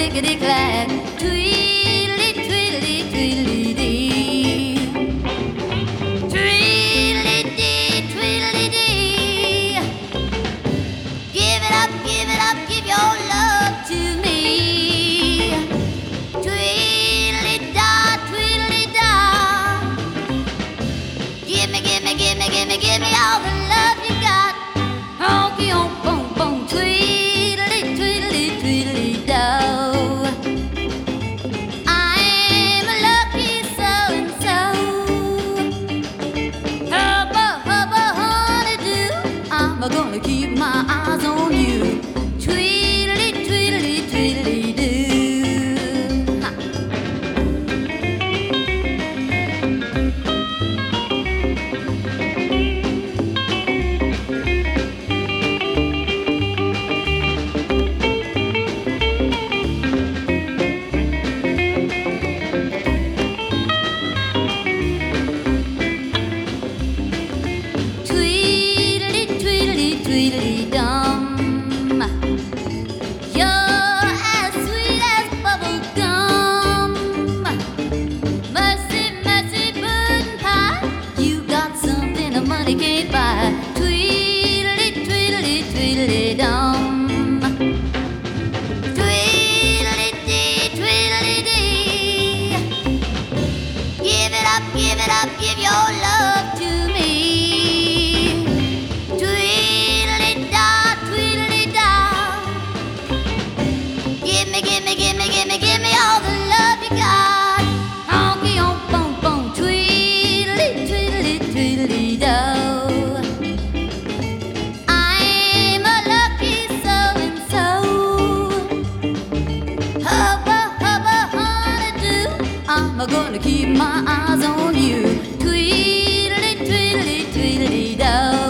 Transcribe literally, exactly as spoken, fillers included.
clickety clack, tweedly tweedly tweedly dee, tweedly dee, tweedly dee. Give it up, give it up, give your love to me. Tweedly da, tweedly da. Give me, give me, give me, give me, give me all the love you got. Honky on boom boom, tweedly tweedly tweedly do. I'm a lucky so and so. Hubba hubba honey-do, I'm gonna keep my eyes on you. Tweedly tweedly tweedly do. Ha. Tweedly tweedly tweedly dum. You're as sweet as bubble gum. Mercy, mercy, pudding pie. You got something the money can't buy. Tweedly tweedly tweedly dum. Tweedly dee, tweedly dee. Give it up, give it up, give your love to me. Tweedly da, tweedly da. Give me, give me, give me, give me, give me all the love you got. Honky on boom boom, tweedly tweedly tweedly do. I'm a lucky so and so. Hubba hubba honey-do, I'm gonna keep my eyes on you. Tweedly tweedly tweedly do.